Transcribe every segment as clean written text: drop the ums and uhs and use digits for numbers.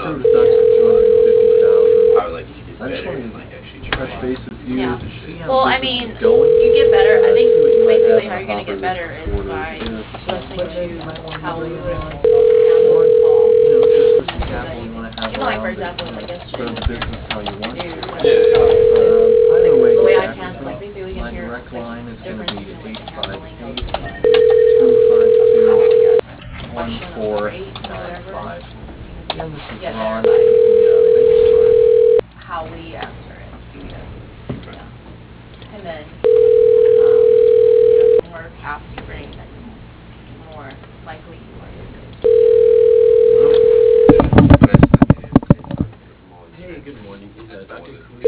approved a Dutch for $250,000. I was like, you could I just wanted like actually to touch base with you Yeah. to see how Well, I business mean, is going. you get better. I think See what you might basically have how in you're gonna the get better hopper is this by quarter. listening to how we would handle Or, this call. you know, just for some So that capital you want to have you know, like for around it, example, like grow yesterday, the business how you want to. like Either way, the way I get back cancel, to like me. basically we can My hear direct like line is going to difference be between like the handling of 858-252-1495. question of number 8 or whatever. Again, this is Yeah, Ron. verify. Thanks for How we answer it. Yeah. And then, the more caps you bring, then the more likely you are to get. Hey, good morning. Is Dr. Cooley?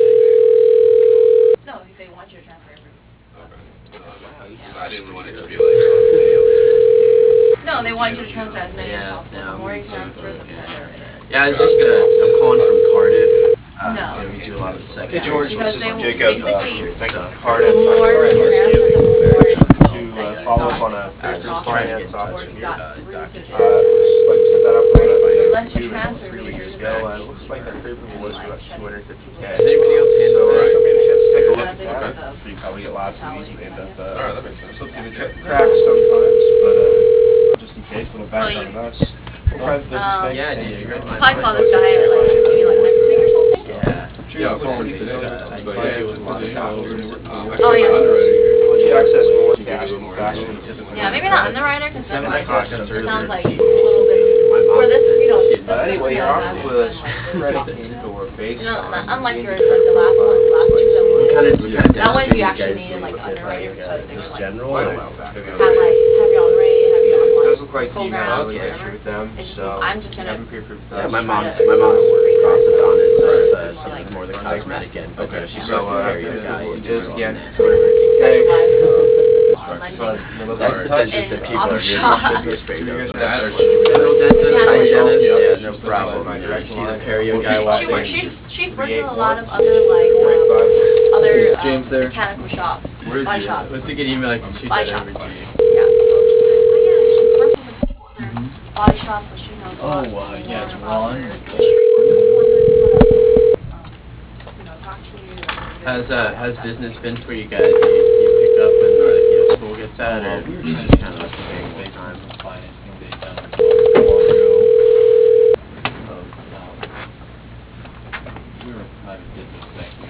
No, they want you to transfer everything. I didn't want it to be like, No, they want you to transfer as many as possible. The more you transfer, the better it is. Yeah, it's just I'm calling from Cardiff. No. We do a lot of the second. Hey, George, Because this they is will Jacob. basically, Cardiff. the more you transfer, the more that you follow up thought on a you business thought finance or option you here. got through to the Like set that up right? with The a less you few transfer, 3 the weeks easier ago. it It looks like that favorable was for about 250K. Has anybody else So handled if somebody had a chance to take a look As at they look at that, the you probably get lots of these and end up Alright, that makes sense. slips through the cracks sometimes, but just in case, little background on us. Private business bank. Yeah, Thank dude, you. you're I'll probably call this guy like maybe like next week or something. Yeah. Yeah, I'll call him today. But yeah, With a lot of doctors. Oh, yeah. Once you access more cash faster than typically. Yeah, maybe not underwriter because then 7 like o'clock it on Thursday. sounds like a little bit for this, this Anyway, you're business offered has with been a like credit this. or based No, on. unlike yours, like the last one, the last two that we did. That one you demonstrated actually guys needed like underwriter because they were just like general. Quite a while back. had like have you on Ray, have you on It like does look like you got programs, really whatever. good with them, It's just so I'm just you gonna haven't pre-approved Yeah, that. my try mom's to gossiped on it, so it's more something like more the cosmetic end. But you know, she's So, a carrier guy. it is again specialize 250K. on lending That's the business that in people are auto really shop. business afraid of. That or General dentist, Yeah. eye dentist, Yeah. yeah, no problem. You know, she's a perio guy walking. She's worked with a lot of other like other Is James there? mechanical shops, body shops. What's a good email I can shoot Body that over shops. to you? Yeah, so just like, oh yeah, she's worked with a couple other body shops, so she knows a lot Oh, more yeah, it's about Ron. their industry. Talk to you. How's business been for you guys? You pick up when school gets out, or We were you trying just to kind of get listen to based time? on some financing they've done not so long ago. We were a private business bank.